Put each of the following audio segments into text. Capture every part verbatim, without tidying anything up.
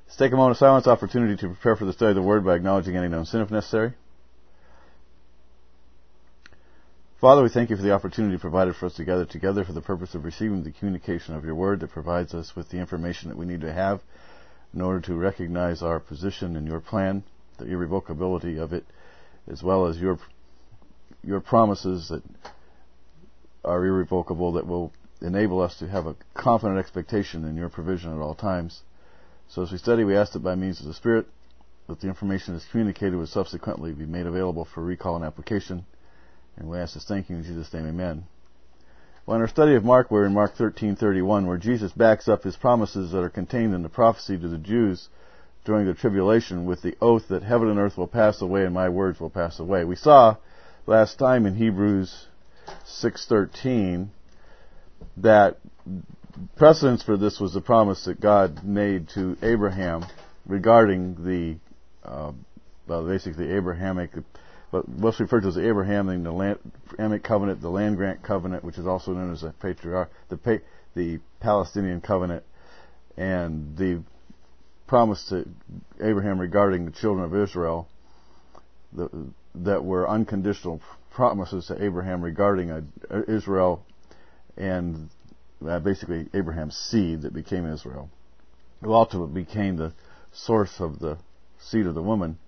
Let's take a moment of silence, opportunity to prepare for the study of the Word by acknowledging any known sin if necessary. Father, we thank you for the opportunity provided for us to gather together for the purpose of receiving the communication of your Word that provides us with the information that we need to have in order to recognize our position in your plan, the irrevocability of it, as well as your your promises that are irrevocable, that will enable us to have a confident expectation in your provision at all times. So as we study, we ask that by means of the Spirit, that the information is communicated will subsequently be made available for recall and application. And we ask this thank you in Jesus' name, amen. Well, in our study of Mark, we're in Mark thirteen thirty-one, where Jesus backs up his promises that are contained in the prophecy to the Jews during the tribulation with the oath that heaven and earth will pass away and my words will pass away. We saw last time in Hebrews six thirteen that precedence for this was the promise that God made to Abraham regarding the, uh, well, basically Abrahamic, but what's referred to as the Abrahamic, the land, Abrahamic covenant, the land grant covenant, which is also known as the patriarch, the the Palestinian covenant, and the promise to Abraham regarding the children of Israel, the, that were unconditional promises to Abraham regarding uh, Israel and uh, basically Abraham's seed that became Israel, who ultimately became the source of the seed of the woman.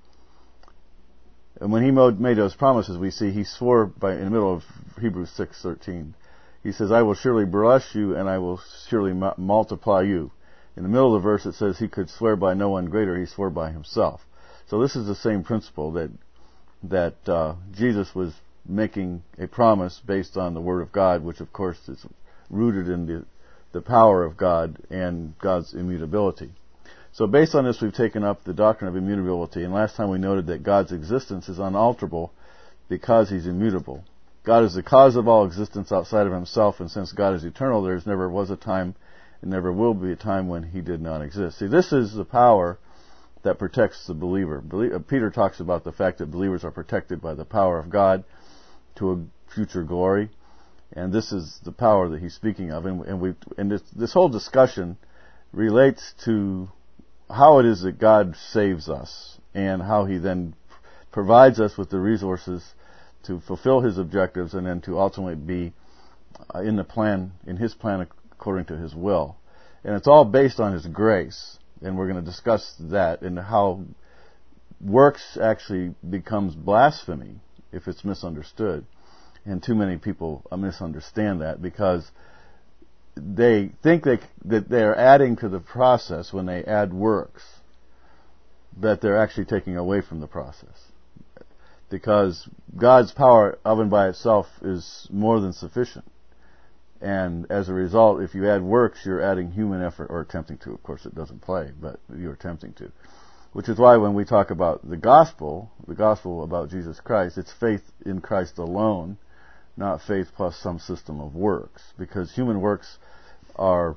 And when he made those promises, we see he swore by in the middle of Hebrews six thirteen. He says, "I will surely bless you, and I will surely mu- multiply you." In the middle of the verse, it says he could swear by no one greater. He swore by himself. So this is the same principle that that uh, Jesus was making a promise based on the Word of God, which of course is rooted in the the power of God and God's immutability. So based on this, we've taken up the doctrine of immutability, and last time we noted that God's existence is unalterable because He's immutable. God is the cause of all existence outside of Himself, and since God is eternal, there never was a time and never will be a time when He did not exist. See, this is the power that protects the believer. Peter talks about the fact that believers are protected by the power of God to a future glory, and this is the power that he's speaking of. And, and we and this, this whole discussion relates to how it is that God saves us and how He then provides us with the resources to fulfill His objectives and then to ultimately be in the plan, in His plan according to His will. And it's all based on His grace. And we're going to discuss that and how works actually becomes blasphemy if it's misunderstood. And too many people misunderstand that because they think they, that they're adding to the process when they add works, that they're actually taking away from the process. Because God's power of and by itself is more than sufficient. And as a result, if you add works, you're adding human effort, or attempting to. Of course, it doesn't play, but you're attempting to. Which is why when we talk about the gospel, the gospel about Jesus Christ, it's faith in Christ alone, not faith plus some system of works. Because human works are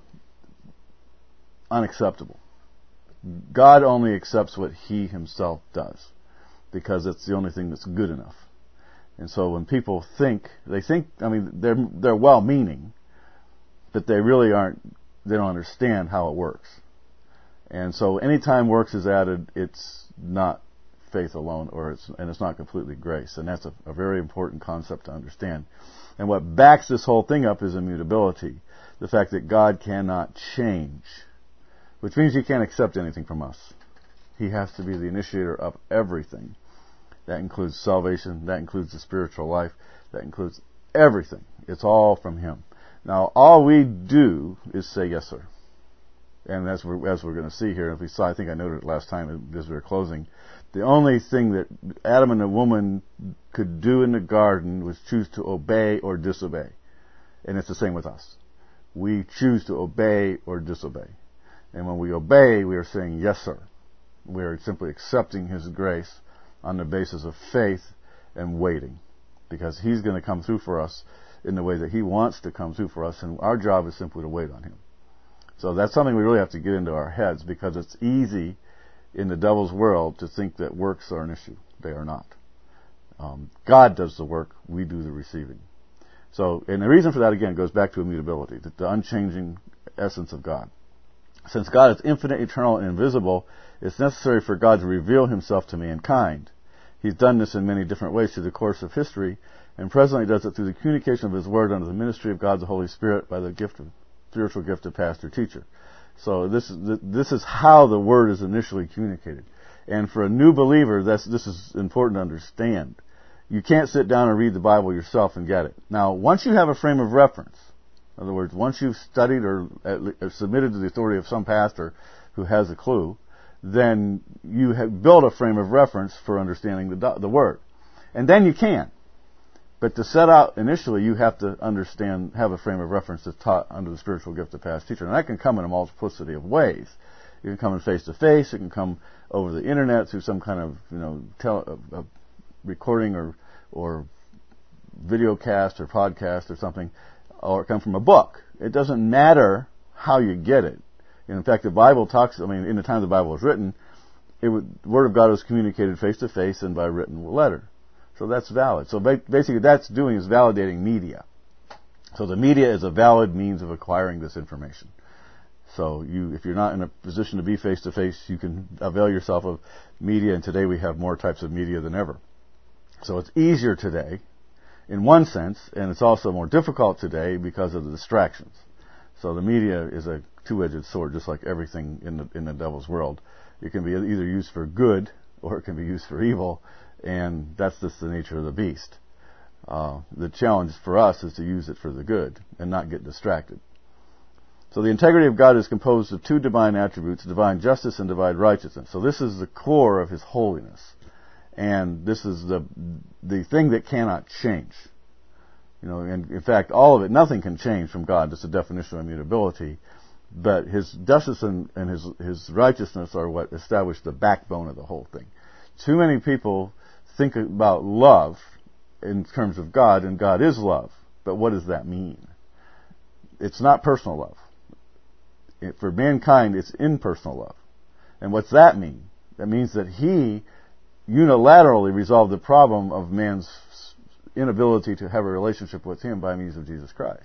unacceptable. God only accepts what He Himself does, because it's the only thing that's good enough. And so when people think, they think, I mean, they're they're well-meaning, but they really aren't, they don't understand how it works. And so anytime works is added, it's not faith alone, or it's and it's not completely grace. And that's a, a very important concept to understand. And what backs this whole thing up is immutability. The fact that God cannot change, which means He can't accept anything from us. He has to be the initiator of everything. That includes salvation. That includes the spiritual life. That includes everything. It's all from Him. Now, all we do is say, yes, sir. And as we're, as we're going to see here, if we saw, I think I noted it last time as we were closing, the only thing that Adam and the woman could do in the garden was choose to obey or disobey. And it's the same with us. We choose to obey or disobey. And when we obey, we are saying, yes, sir. We are simply accepting His grace on the basis of faith and waiting, because He's going to come through for us in the way that He wants to come through for us, and our job is simply to wait on Him. So that's something we really have to get into our heads, because it's easy in the devil's world to think that works are an issue. They are not. Um, God does the work, we do the receiving. So, and the reason for that, again, goes back to immutability, the, the unchanging essence of God. Since God is infinite, eternal, and invisible, it's necessary for God to reveal himself to mankind. He's done this in many different ways through the course of history, and presently does it through the communication of his word under the ministry of God the Holy Spirit by the gift of spiritual gift of pastor-teacher. So this is this is how the word is initially communicated. And for a new believer, that's, this is important to understand. You can't sit down and read the Bible yourself and get it. Now, once you have a frame of reference, in other words, once you've studied or, or submitted to the authority of some pastor who has a clue, then you have built a frame of reference for understanding the, the Word. And then you can. But to set out initially, you have to understand, have a frame of reference that's taught under the spiritual gift of past teacher. And that can come in a multiplicity of ways. It can come in face-to-face. It can come over the Internet through some kind of, you know, tele, a, a recording or, or video cast or podcast or something, or it come from a book. It doesn't matter how you get it. And in fact, the Bible talks, I mean, in the time the Bible was written, it would, the Word of God was communicated face-to-face and by written letter. So that's valid. So basically that's doing is validating media. So the media is a valid means of acquiring this information. So you, if you're not in a position to be face-to-face, you can avail yourself of media, and today we have more types of media than ever. So it's easier today, in one sense, and it's also more difficult today because of the distractions. So the media is a two-edged sword, just like everything in the, in the devil's world. It can be either used for good, or it can be used for evil, and that's just the nature of the beast. Uh, the challenge for us is to use it for the good, and not get distracted. So the integrity of God is composed of two divine attributes, divine justice and divine righteousness. So this is the core of His holiness. And this is the the thing that cannot change. You know, and in fact, all of it, nothing can change from God. That's the definition of immutability. But His justice and, and His His righteousness are what establish the backbone of the whole thing. Too many people think about love in terms of God, and God is love. But what does that mean? It's not personal love. It, for mankind, it's impersonal love. And what's that mean? That means that He unilaterally resolved the problem of man's inability to have a relationship with Him by means of Jesus Christ.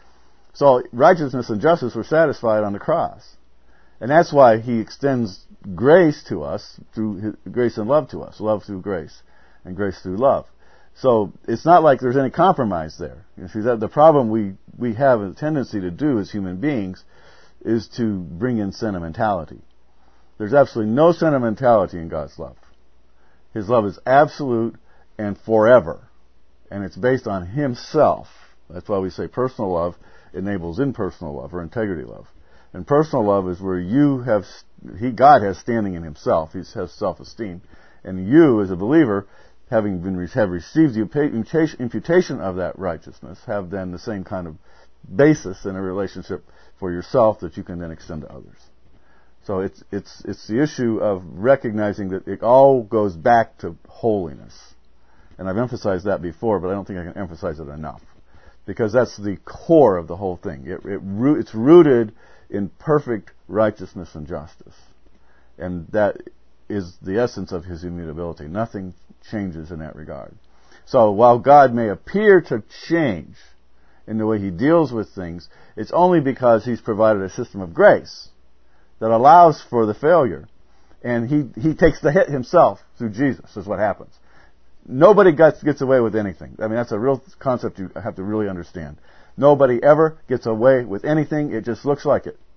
So righteousness and justice were satisfied on the cross. And that's why He extends grace to us through His, grace and love to us. Love through grace and grace through love. So it's not like there's any compromise there. You see, that the problem we, we have a tendency to do as human beings is to bring in sentimentality. There's absolutely no sentimentality in God's love. His love is absolute and forever. And it's based on Himself. That's why we say personal love enables impersonal love or integrity love. And personal love is where you have, he, God has standing in Himself. He has self-esteem. And you, as a believer, having been have received the imputation of that righteousness, have then the same kind of basis in a relationship for yourself that you can then extend to others. So it's it's it's the issue of recognizing that it all goes back to holiness. And I've emphasized that before, but I don't think I can emphasize it enough. Because that's the core of the whole thing. It, it, it's rooted in perfect righteousness and justice. And that is the essence of His immutability. Nothing changes in that regard. So while God may appear to change in the way He deals with things, it's only because He's provided a system of grace that allows for the failure. And He, he takes the hit Himself through Jesus, is what happens. Nobody gets, gets away with anything. I mean, that's a real concept you have to really understand. Nobody ever gets away with anything. It just looks like it.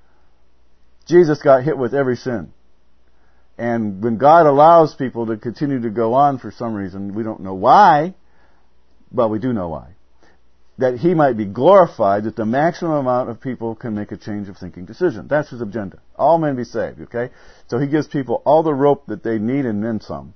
Jesus got hit with every sin. And when God allows people to continue to go on for some reason, we don't know why, but we do know why. That He might be glorified, that the maximum amount of people can make a change of thinking decision. That's His agenda. All men be saved, okay? So He gives people all the rope that they need and then some.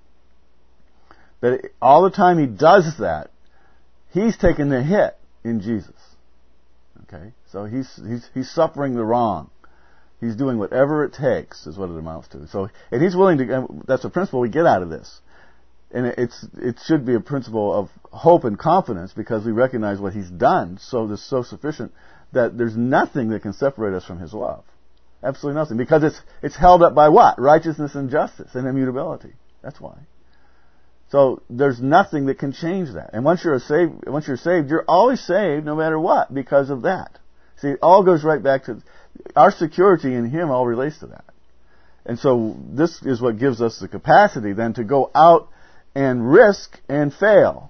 But all the time He does that, He's taking the hit in Jesus. Okay? So He's, He's, He's suffering the wrong. He's doing whatever it takes, is what it amounts to. So, and He's willing to, that's a principle we get out of this. And it's, it should be a principle of hope and confidence because we recognize what He's done so that's so sufficient that there's nothing that can separate us from His love. Absolutely nothing. Because it's, it's held up by what? Righteousness and justice and immutability. That's why. So there's nothing that can change that. And once you're a saved, once you're saved, you're always saved no matter what because of that. See, it all goes right back to Our security in Him all relates to that. And so this is what gives us the capacity then to go out and risk and fail.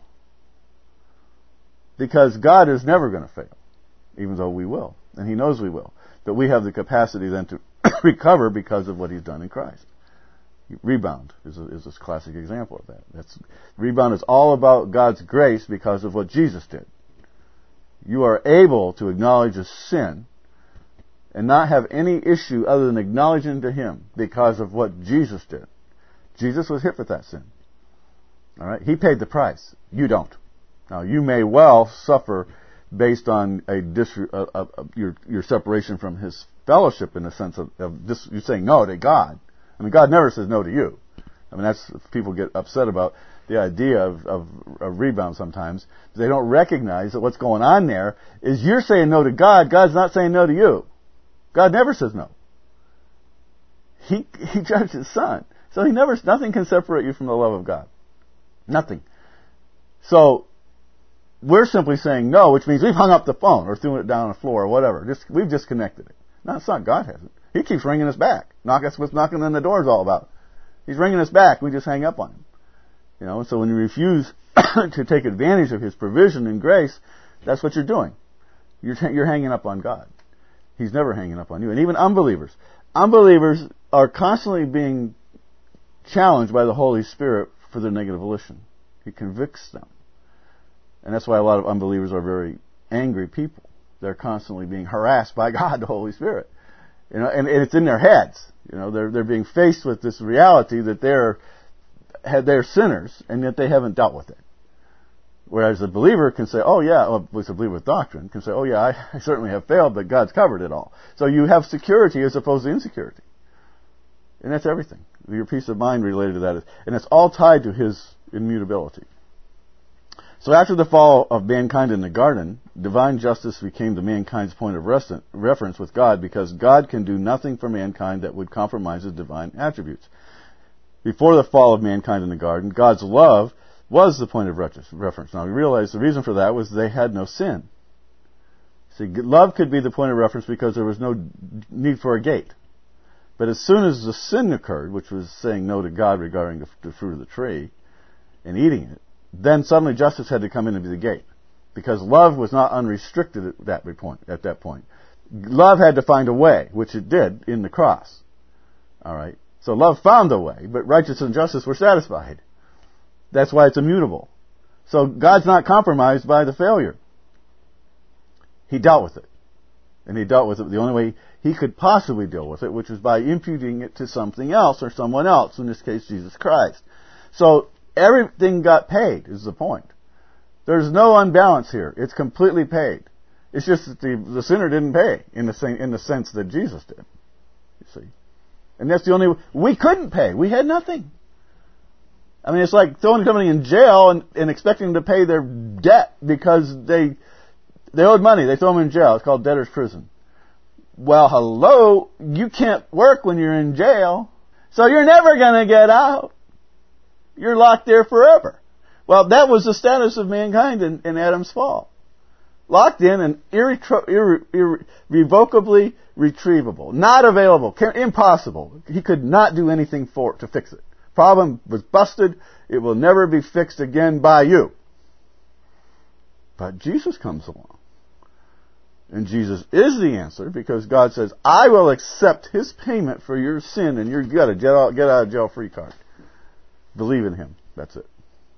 Because God is never going to fail, even though we will. And He knows we will. But we have the capacity then to recover because of what He's done in Christ. Rebound is a, is a classic example of that. That's, rebound is all about God's grace because of what Jesus did. You are able to acknowledge a sin and not have any issue other than acknowledging to Him because of what Jesus did. Jesus was hit with that sin. All right? He paid the price. You don't. Now, you may well suffer based on a dis- uh, uh, uh, your your separation from His fellowship in the sense of, of dis- you're saying no to God. I mean, God never says no to you. I mean, that's people get upset about the idea of, of, of rebound sometimes. They don't recognize that what's going on there is you're saying no to God. God's not saying no to you. God never says no. He He judged His Son, so He never nothing can separate you from the love of God. Nothing. So we're simply saying no, which means we've hung up the phone or threw it down on the floor or whatever. Just we've disconnected it. No, it's not. God hasn't. He keeps ringing us back. Knock, that's what knocking on the door is all about. He's ringing us back. We just hang up on Him. You know, so when you refuse to take advantage of His provision and grace, that's what you're doing. You're, you're hanging up on God. He's never hanging up on you. And even unbelievers. Unbelievers are constantly being challenged by the Holy Spirit for their negative volition. He convicts them. And that's why a lot of unbelievers are very angry people. They're constantly being harassed by God, the Holy Spirit. You know, and, and it's in their heads. You know, they're they're being faced with this reality that they're they're sinners and that they haven't dealt with it. Whereas a believer can say, "Oh yeah," well, at least a believer with doctrine can say, "Oh yeah, I, I certainly have failed, but God's covered it all." So you have security as opposed to insecurity, and that's everything. Your peace of mind related to that is, and it's all tied to His immutability. So after the fall of mankind in the garden, divine justice became the mankind's point of reference with God because God can do nothing for mankind that would compromise His divine attributes. Before the fall of mankind in the garden, God's love was the point of reference. Now we realize the reason for that was they had no sin. See, love could be the point of reference because there was no need for a gate. But as soon as the sin occurred, which was saying no to God regarding the, the fruit of the tree and eating it, then suddenly justice had to come in and be the gate. Because love was not unrestricted at that point. At that point. Love had to find a way, which it did in the cross. Alright? So love found a way, but righteousness and justice were satisfied. That's why it's immutable. So God's not compromised by the failure. He dealt with it. And He dealt with it the only way He could possibly deal with it, which is by imputing it to something else or someone else, in this case Jesus Christ. So everything got paid, is the point. There's no unbalance here. It's completely paid. It's just that the, the sinner didn't pay in the same, in the sense that Jesus did. You see. And that's the only, we couldn't pay. We had nothing. I mean, it's like throwing somebody in jail and, and expecting them to pay their debt because they, they owed money. They throw them in jail. It's called debtor's prison. Well, hello, you can't work when you're in jail, so you're never going to get out. You're locked there forever. Well, that was the status of mankind in, in Adam's fall. Locked in and irretro- irre- irrevocably retrievable. Not available. Impossible. He could not do anything for it to fix it. Problem was busted. It will never be fixed again by you. But Jesus comes along. And Jesus is the answer because God says, I will accept His payment for your sin and you've got a get out, get out of jail free card. Believe in Him. That's it.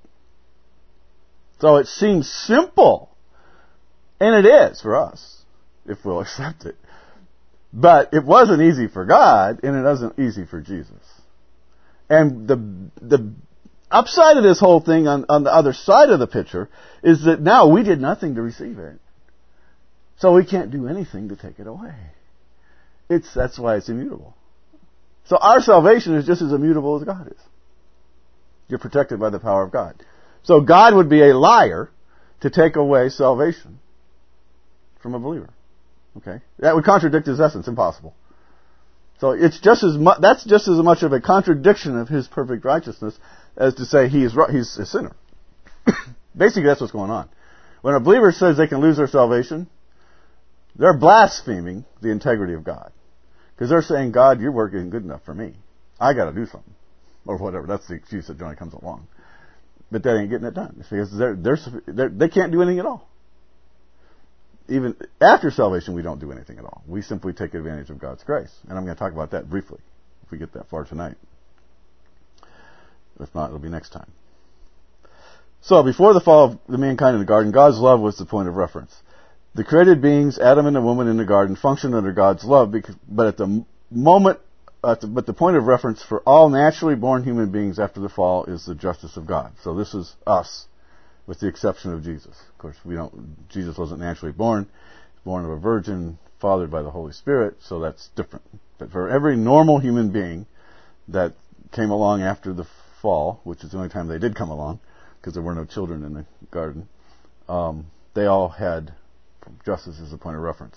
So it seems simple. And it is for us, if we'll accept it. But it wasn't easy for God, and it wasn't easy for Jesus. And the the upside of this whole thing on, on the other side of the picture is that now we did nothing to receive it. So we can't do anything to take it away. It's that's why it's immutable. So our salvation is just as immutable as God is. You're protected by the power of God. So God would be a liar to take away salvation from a believer. Okay? That would contradict His essence. Impossible. So it's just as much, that's just as much of a contradiction of His perfect righteousness as to say he is he's a sinner. Basically, that's what's going on. When a believer says they can lose their salvation, They're blaspheming the integrity of God. Because they're saying, God, your work isn't good enough for me. I got to do something. Or whatever. That's the excuse that Johnny comes along. But that ain't getting it done. Because they're, they're, they're, they can't do anything at all. Even after salvation, we don't do anything at all. We simply take advantage of God's grace. And I'm going to talk about that briefly, if we get that far tonight. If not, it'll be next time. So, before the fall of the mankind in the garden, God's love was the point of reference. The created beings, Adam and the woman in the garden, functioned under God's love, because, but at the moment, at the, but the point of reference for all naturally born human beings after the fall is the justice of God. So this is us, with the exception of Jesus. Of course, we don't. Jesus wasn't naturally born; born of a virgin, fathered by the Holy Spirit. So that's different. But for every normal human being that came along after the fall, which is the only time they did come along, because there were no children in the garden, um, they all had justice as a point of reference.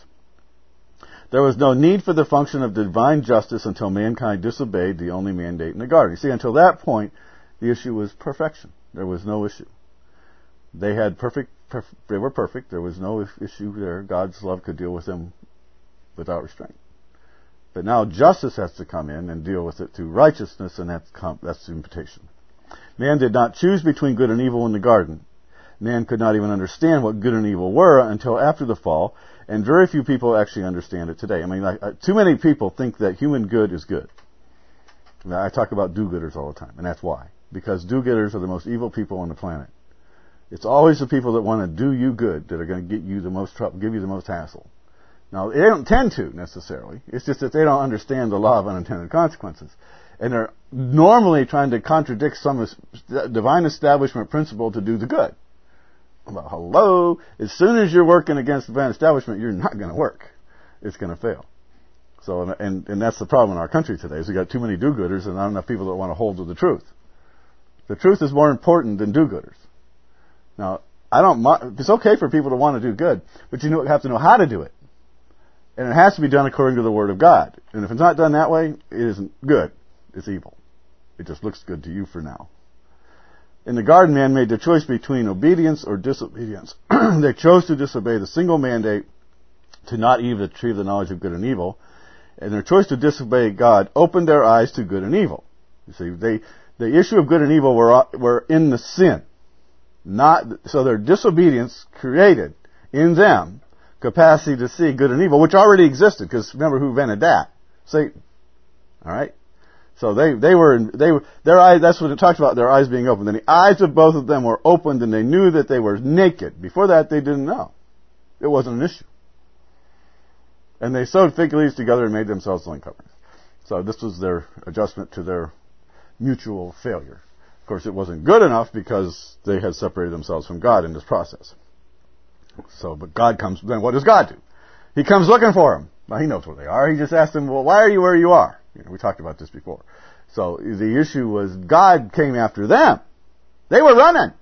There was no need for the function of divine justice until mankind disobeyed the only mandate in the garden. You see, until that point, the issue was perfection. There was no issue. They had perfect, perf- they were perfect. There was no issue there. God's love could deal with them without restraint. But now justice has to come in and deal with it through righteousness, and that's, com- that's the invitation. Man did not choose between good and evil in the garden. Man could not even understand what good and evil were until after the fall, and very few people actually understand it today. I mean, like, uh, too many people think that human good is good. Now, I talk about do-gooders all the time, and that's why. Because do-gooders are the most evil people on the planet. It's always the people that want to do you good that are going to get you the most trouble, give you the most hassle. Now, they don't tend to, necessarily. It's just that they don't understand the law of unintended consequences. And they're normally trying to contradict some divine establishment principle to do the good. Well, hello, as soon as you're working against the divine establishment, you're not going to work. It's going to fail. So, and, and that's the problem in our country today, is we got too many do-gooders and not enough people that want to hold to the truth. The truth is more important than do-gooders. Now, I don't, it's okay for people to want to do good, but you have to know how to do it. And it has to be done according to the Word of God. And if it's not done that way, it isn't good. It's evil. It just looks good to you for now. In the garden, man made the choice between obedience or disobedience. They chose to disobey the single mandate to not eat of the tree of the knowledge of good and evil. And their choice to disobey God opened their eyes to good and evil. You see, they, the issue of good and evil were, were in the sin. Not, so their disobedience created in them capacity to see good and evil, which already existed, because remember who invented that? Satan. Alright? So they, they were, they were, their eyes, that's what it talks about, their eyes being opened. And the eyes of both of them were opened and they knew that they were naked. Before that, they didn't know. It wasn't an issue. And they sewed fig leaves together and made themselves loin coverings. So this was their adjustment to their mutual failure. Of course, it wasn't good enough because they had separated themselves from God in this process. So, but God comes, then what does God do? He comes looking for them. Well, he knows where they are. He just asked them, well, why are you where you are? You know, we talked about this before. So the issue was God came after them. They were running.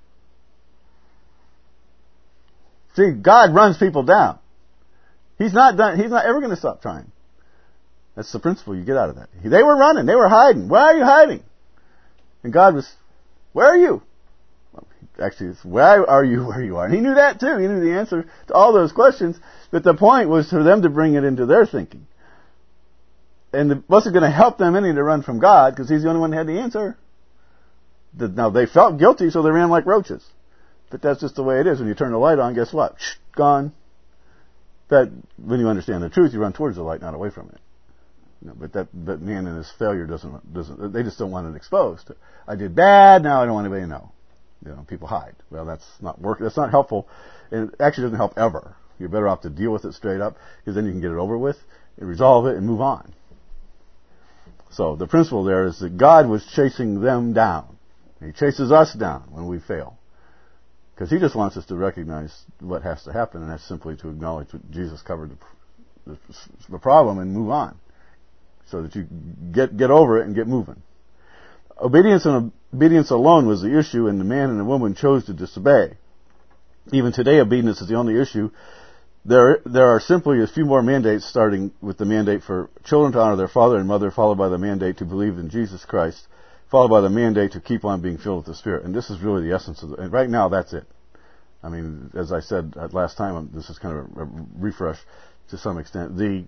See, God runs people down. He's not done, he's not ever going to stop trying. That's the principle you get out of that. They were running. They were hiding. Where are you hiding? And God was, where are you? Well, actually, it's, why are you where you are? And he knew that too. He knew the answer to all those questions. But the point was for them to bring it into their thinking. And it wasn't going to help them any to run from God, because he's the only one that had the answer. Now, they felt guilty, so they ran like roaches. But that's just the way it is. When you turn the light on, guess what? Shh, gone. That, when you understand the truth, you run towards the light, not away from it. No, but that, that man and his failure doesn't, doesn't, they just don't want it exposed. I did bad, now I don't want anybody to know. You know, people hide. Well, that's not work, that's not helpful. And it actually doesn't help ever. You're better off to deal with it straight up, because then you can get it over with, and resolve it, and move on. So, the principle there is that God was chasing them down. He chases us down when we fail. Because he just wants us to recognize what has to happen, and that's simply to acknowledge that Jesus covered the, the, the problem and move on. So that you get get over it and get moving. Obedience and obedience alone was the issue, and the man and the woman chose to disobey. Even today, obedience is the only issue. There, there are simply a few more mandates, starting with the mandate for children to honor their father and mother, followed by the mandate to believe in Jesus Christ, followed by the mandate to keep on being filled with the Spirit. And this is really the essence of it. And right now, that's it. I mean, as I said last time, this is kind of a refresh. to some extent. The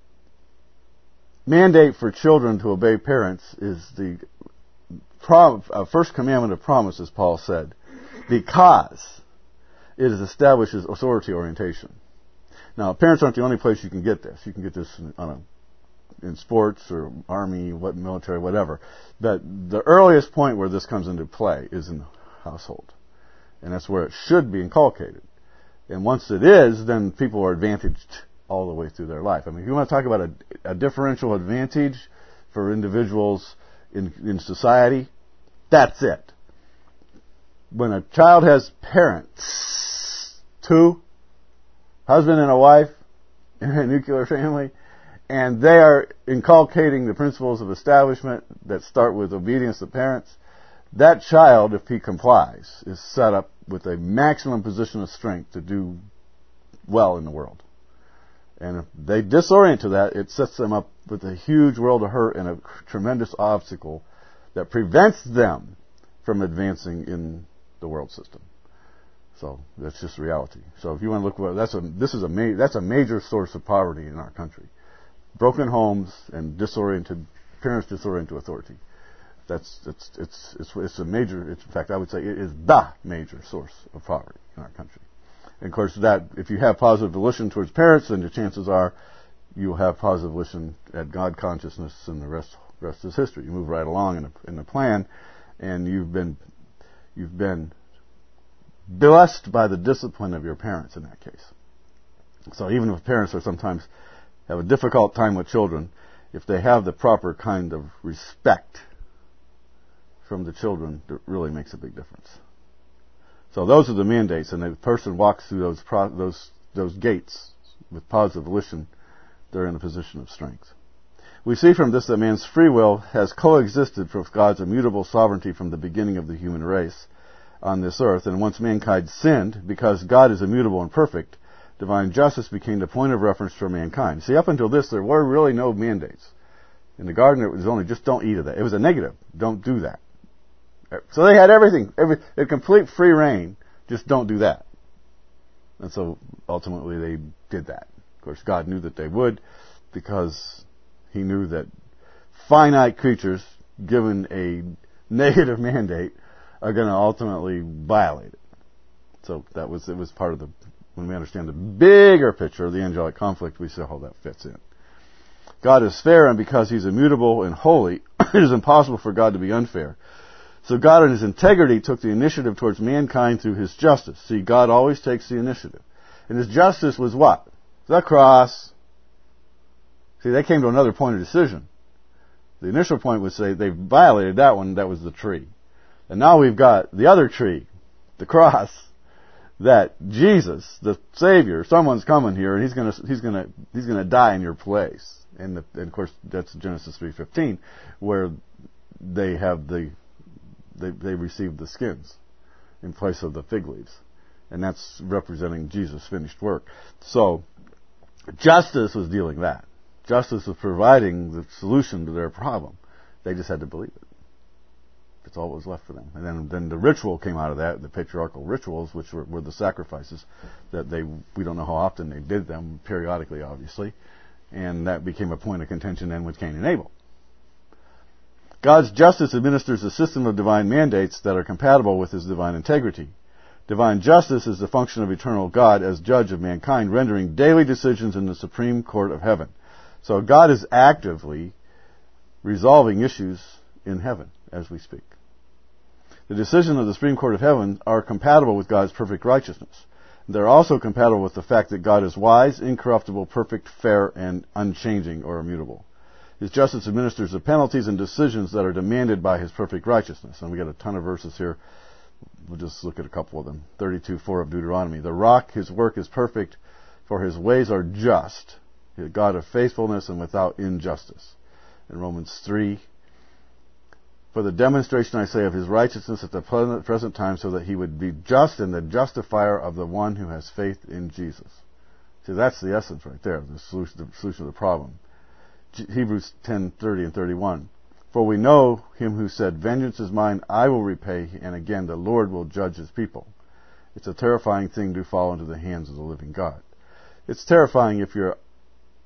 mandate for children to obey parents is the prom- uh, first commandment of promise, as Paul said, because it establishes authority orientation. Now, parents aren't the only place you can get this. You can get this in, on a, in sports or army, what military, whatever. But the earliest point where this comes into play is in the household. And that's where it should be inculcated. And once it is, then people are advantaged all the way through their life. I mean, if you want to talk about a, a differential advantage for individuals in, in society, that's it. When a child has parents, two, husband and a wife in a nuclear family, and they are inculcating the principles of establishment that start with obedience to parents, that child, if he complies, is set up with a maximum position of strength to do well in the world. And if they disorient to that, it sets them up with a huge world of hurt and a tremendous obstacle that prevents them from advancing in the world system. So that's just reality. So if you want to look, well, that's a this is a ma- that's a major source of poverty in our country: broken homes and disoriented parents, disoriented to authority. That's it's it's it's it's a major. It's, in fact, I would say it is the major source of poverty in our country. And of course, that if you have positive volition towards parents, then the chances are you'll have positive volition at God consciousness, and the rest rest is history. You move right along in the in the plan, and you've been you've been blessed by the discipline of your parents in that case. So even if parents are sometimes have a difficult time with children, if they have the proper kind of respect from the children, it really makes a big difference. So those are the mandates, and the person walks through those pro- those those gates with positive volition, they're in a position of strength. We see from this that man's free will has coexisted with God's immutable sovereignty from the beginning of the human race on this earth, and once mankind sinned, because God is immutable and perfect, divine justice became the point of reference for mankind. See, up until this, there were really no mandates. In the garden, it was only just don't eat of that. It was a negative. Don't do that. So they had everything, every, they had complete free reign. Just don't do that. And so ultimately they did that. Of course, God knew that they would, because He knew that finite creatures, given a negative mandate, are going to ultimately violate it. So that was it was part of the, when we understand the bigger picture of the angelic conflict, we see how that fits in. God is fair, and because He's immutable and holy, it is impossible for God to be unfair. So God in His integrity took the initiative towards mankind through His justice. See, God always takes the initiative. And His justice was what? The cross. See, they came to another point of decision. The initial point was say they violated that one, that was the tree. And now we've got the other tree, the cross, that Jesus, the Savior, someone's coming here, and he's going to he's going to he's going to die in your place. And, the, and of course, that's Genesis three fifteen, where they have the they they received the skins in place of the fig leaves, and that's representing Jesus' finished work. So justice was dealing that. Justice was providing the solution to their problem. They just had to believe it. That's all that was left for them. And then, then the ritual came out of that, the patriarchal rituals, which were, were the sacrifices that they, we don't know how often they did them, periodically, obviously. And that became a point of contention then with Cain and Abel. God's justice administers a system of divine mandates that are compatible with His divine integrity. Divine justice is the function of eternal God as judge of mankind, rendering daily decisions in the supreme court of heaven. So God is actively resolving issues in heaven as we speak. The decisions of the Supreme Court of Heaven are compatible with God's perfect righteousness. They're also compatible with the fact that God is wise, incorruptible, perfect, fair, and unchanging or immutable. His justice administers the penalties and decisions that are demanded by His perfect righteousness. And we got a ton of verses here. We'll just look at a couple of them. thirty-two four of Deuteronomy. The rock, His work is perfect, for His ways are just, a God of faithfulness and without injustice. In Romans three, for the demonstration, I say, of His righteousness at the present time, so that He would be just and the justifier of the one who has faith in Jesus. See, that's the essence right there, the solution, the solution of the problem. Hebrews ten thirty and thirty-one. For we know Him who said, vengeance is mine, I will repay, and again the Lord will judge His people. It's a terrifying thing to fall into the hands of the living God. It's terrifying if you're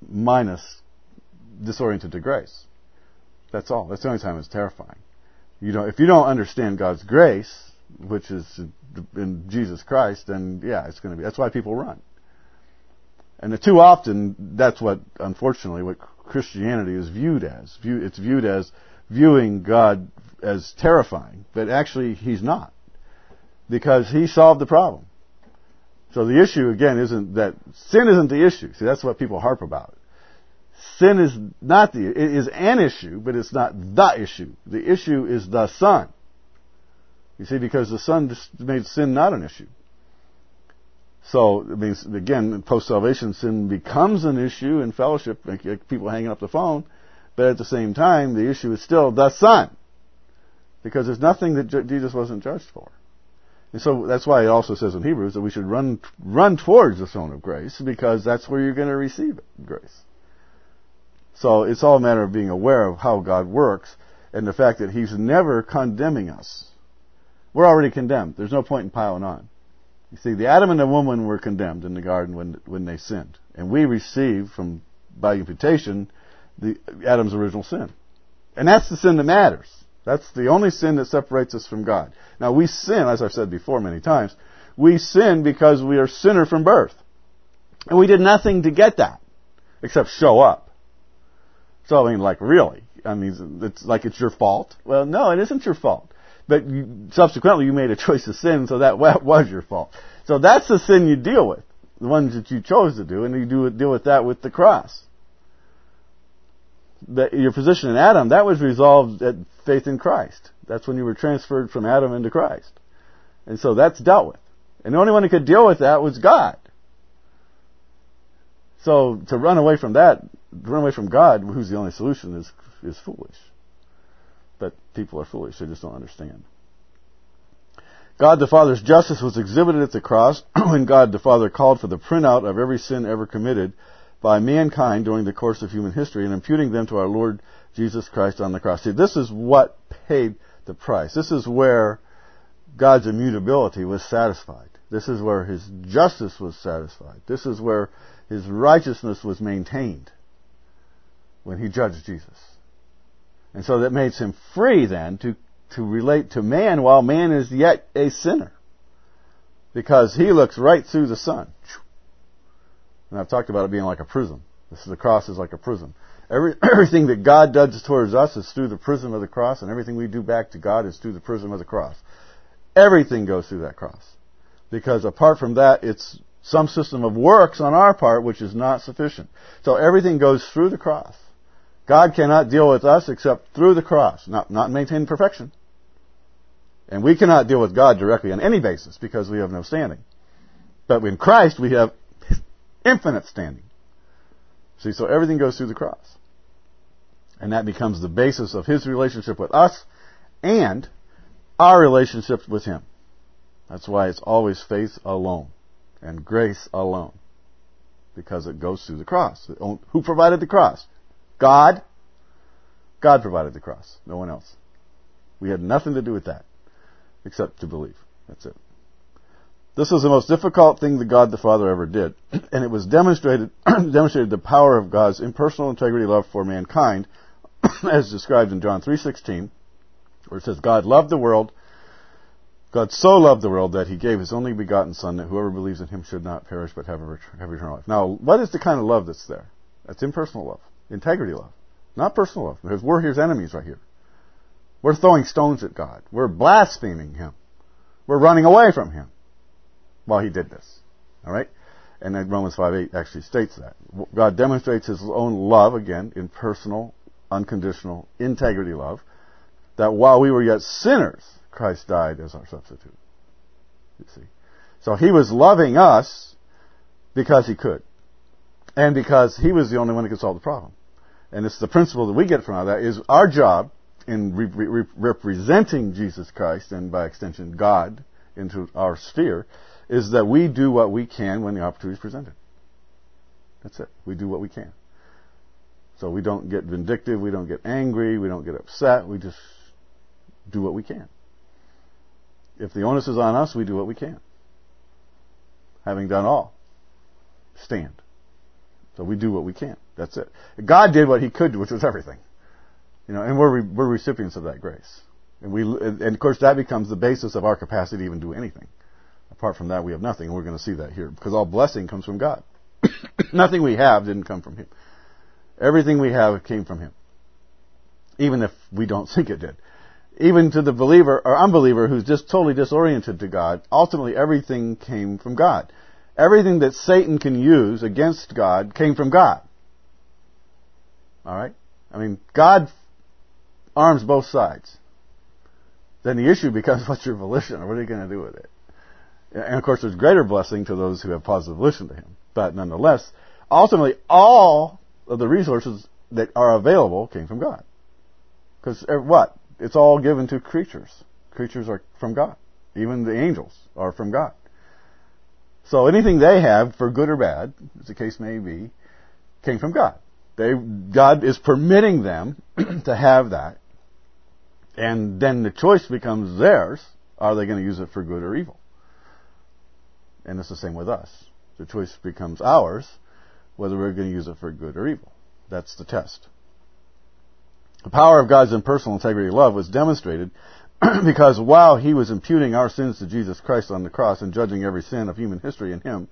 minus disoriented to grace. That's all. That's the only time it's terrifying. You know, if you don't understand God's grace, which is in Jesus Christ, then yeah, it's going to be. That's why people run. And too often, that's what, unfortunately, what Christianity is viewed as. It's viewed as viewing God as terrifying, but actually He's not, because He solved the problem. So the issue again isn't that sin isn't the issue. See, that's what people harp about. Sin is not the, it is an issue, but it's not the issue. The issue is the Son. You see, because the Son just made sin not an issue. So, it means, again, post-salvation, sin becomes an issue in fellowship, like people hanging up the phone, but at the same time, the issue is still the Son. Because there's nothing that Jesus wasn't judged for. And so that's why it also says in Hebrews that we should run run towards the throne of grace, because that's where you're going to receive it, grace. So it's all a matter of being aware of how God works, and the fact that He's never condemning us. We're already condemned. There's no point in piling on. You see, the Adam and the woman were condemned in the garden when when they sinned. And we received, from by imputation, the Adam's original sin. And that's the sin that matters. That's the only sin that separates us from God. Now, we sin, as I've said before many times, we sin because we are sinner from birth. And we did nothing to get that, except show up. So, I mean, like, really? I mean, it's like it's your fault? Well, no, it isn't your fault. But you, subsequently, you made a choice to sin, so that was your fault. So that's the sin you deal with, the ones that you chose to do, and you do deal with that with the cross. The, your position in Adam, that was resolved at faith in Christ. That's when you were transferred from Adam into Christ. And so that's dealt with. And the only one who could deal with that was God. So to run away from that, to run away from God, who's the only solution, is is foolish. But people are foolish. They just don't understand. God the Father's justice was exhibited at the cross when God the Father called for the printout of every sin ever committed by mankind during the course of human history and imputing them to our Lord Jesus Christ on the cross. See, this is what paid the price. This is where God's immutability was satisfied. This is where His justice was satisfied. This is where His righteousness was maintained when He judged Jesus. And so that makes Him free then to, to relate to man while man is yet a sinner. Because He looks right through the Son. And I've talked about it being like a prism. This is, the cross is like a prism. Every, everything that God does towards us is through the prism of the cross, and everything we do back to God is through the prism of the cross. Everything goes through that cross. Because apart from that, it's some system of works on our part which is not sufficient. So everything goes through the cross. God cannot deal with us except through the cross, not, not maintain perfection. And we cannot deal with God directly on any basis because we have no standing. But in Christ, we have infinite standing. See, so everything goes through the cross. And that becomes the basis of His relationship with us and our relationship with Him. That's why it's always faith alone and grace alone. Because it goes through the cross. Who provided the cross? God. God provided the cross. No one else. We had nothing to do with that except to believe. That's it. This was the most difficult thing that God the Father ever did, and it was demonstrated demonstrated the power of God's impersonal integrity love for mankind, as described in John three sixteen, where it says, God loved the world, God so loved the world that He gave His only begotten Son, that whoever believes in Him should not perish but have, have eternal life. Now, what is the kind of love that's there? That's impersonal love, integrity love, not personal love, because we're His enemies right here. We're throwing stones at God. We're blaspheming Him. We're running away from Him. While He did this. Alright? And then Romans five eight actually states that. God demonstrates His own love, again, in personal, unconditional, integrity love, that while we were yet sinners, Christ died as our substitute. You see? So He was loving us because He could. And because He was the only one who could solve the problem. And it's the principle that we get from that is our job in re- re- representing Jesus Christ, and by extension God, into our sphere, is that we do what we can when the opportunity is presented. That's it. We do what we can. So we don't get vindictive, we don't get angry, we don't get upset, we just do what we can. If the onus is on us, we do what we can. Having done all, stand. So we do what we can. That's it. God did what he could do, which was everything. You know, and we're, we're recipients of that grace. And we, and of course that becomes the basis of our capacity to even do anything. Apart from that, we have nothing, and we're going to see that here. Because all blessing comes from God. Nothing we have didn't come from him. Everything we have came from him. Even if we don't think it did. Even to the believer or unbeliever who's just totally disoriented to God, ultimately everything came from God. Everything that Satan can use against God came from God. Alright? I mean, God arms both sides. Then the issue becomes, what's your volition, or what are you going to do with it? And of course there's greater blessing to those who have positive volition to him. But nonetheless, ultimately all of the resources that are available came from God. Because what? It's all given to creatures. Creatures are from God. Even the angels are from God. So anything they have, for good or bad, as the case may be, came from God. They, God is permitting them to have that. And then the choice becomes theirs. Are they going to use it for good or evil? And it's the same with us. The choice becomes ours, whether we're going to use it for good or evil. That's the test. The power of God's impersonal integrity love was demonstrated because while he was imputing our sins to Jesus Christ on the cross and judging every sin of human history in him,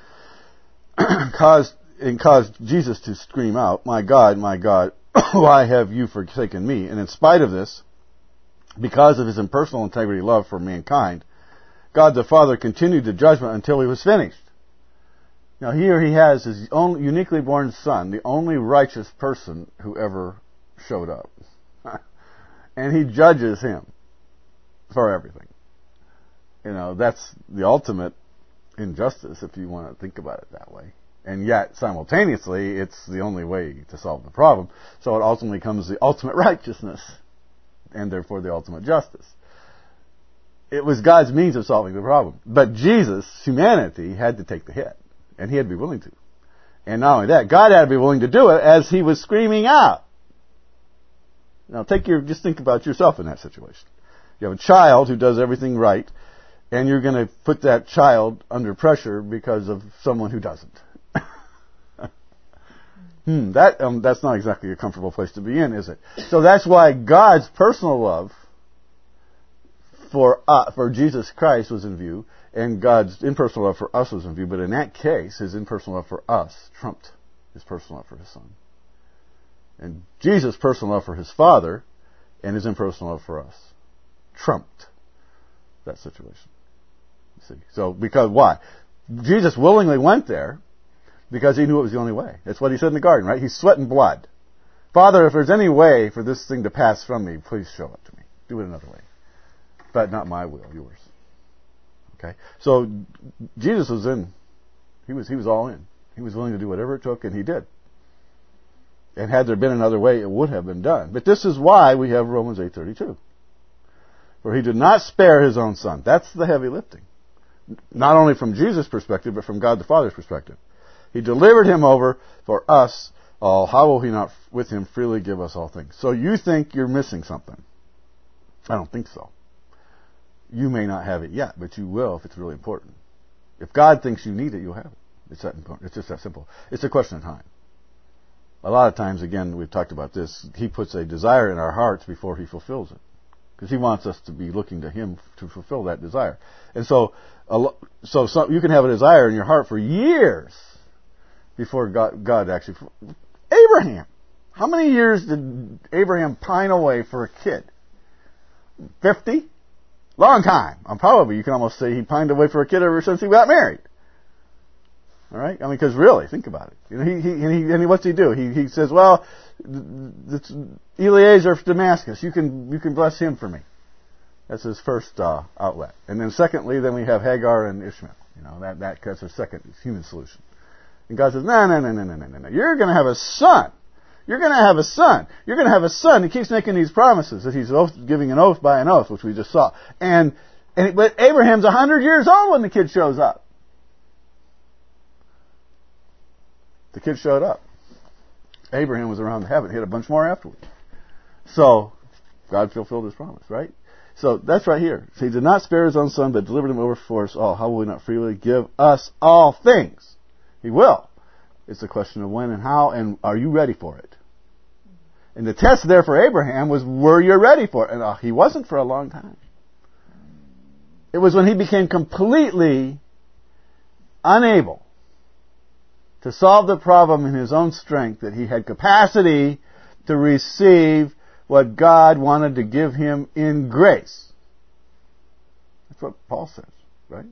caused, and caused Jesus to scream out, "My God, my God, why have you forsaken me?" And in spite of this, because of his impersonal integrity love for mankind, God the Father continued the judgment until he was finished. Now here he has his own uniquely born son, the only righteous person who ever showed up. And he judges him for everything. You know, that's the ultimate injustice if you want to think about it that way. And yet, simultaneously, it's the only way to solve the problem. So it ultimately comes the ultimate righteousness, and therefore the ultimate justice. It was God's means of solving the problem. But Jesus, humanity, had to take the hit. And he had to be willing to. And not only that, God had to be willing to do it as he was screaming out. Now take your, just think about yourself in that situation. You have a child who does everything right, and you're going to put that child under pressure because of someone who doesn't. hmm, that, um, that's not exactly a comfortable place to be in, is it? So that's why God's personal love for uh, for Jesus Christ was in view, and God's impersonal love for us was in view. But in that case, his impersonal love for us trumped his personal love for his son. And Jesus' personal love for his Father and his impersonal love for us trumped that situation. You see? So, because why? Jesus willingly went there because he knew it was the only way. That's what he said in the garden, right? He's sweating blood. Father, if there's any way for this thing to pass from me, please show it to me. Do it another way. But not my will, yours. Okay? So, Jesus was in. He was, he was all in. He was willing to do whatever it took, and he did. And had there been another way, it would have been done. But this is why we have Romans eight thirty-two. For he did not spare his own son. That's the heavy lifting. Not only from Jesus' perspective, but from God the Father's perspective. He delivered him over for us all. How will he not with him freely give us all things? So you think you're missing something. I don't think so. You may not have it yet, but you will if it's really important. If God thinks you need it, you'll have it. It's that important. It's just that simple. It's a question of time. A lot of times, again, we've talked about this, he puts a desire in our hearts before he fulfills it. Because he wants us to be looking to him to fulfill that desire. And so, so, so you can have a desire in your heart for years before God, God actually... Abraham! How many years did Abraham pine away for a kid? Fifty? Long time. I'm probably, you can almost say he pined away for a kid ever since he got married. All right? I mean, because really, think about it. You know, he, he, and he, and he, what's he do? He, he says, well, it's Eliezer of Damascus. You can, you can bless him for me. That's his first uh, outlet. And then secondly, then we have Hagar and Ishmael. You know, that, that that's our second human solution. And God says, no, no, no, no, no, no, no, no. You're going to have a son. You're going to have a son. You're going to have a son. He keeps making these promises that he's oath, giving an oath by an oath, which we just saw. And, and but Abraham's a hundred years old when the kid shows up. The kid showed up. Abraham was around heaven. He had a bunch more afterwards. So, God fulfilled his promise, right? So, that's right here. So he did not spare his own son, but delivered him over for us all. How will he not freely give us all things? He will. It's a question of when and how, and are you ready for it? And the test there for Abraham was, were you ready for it? And uh, he wasn't for a long time. It was when he became completely unable to solve the problem in his own strength that he had capacity to receive what God wanted to give him in grace. That's what Paul says, right?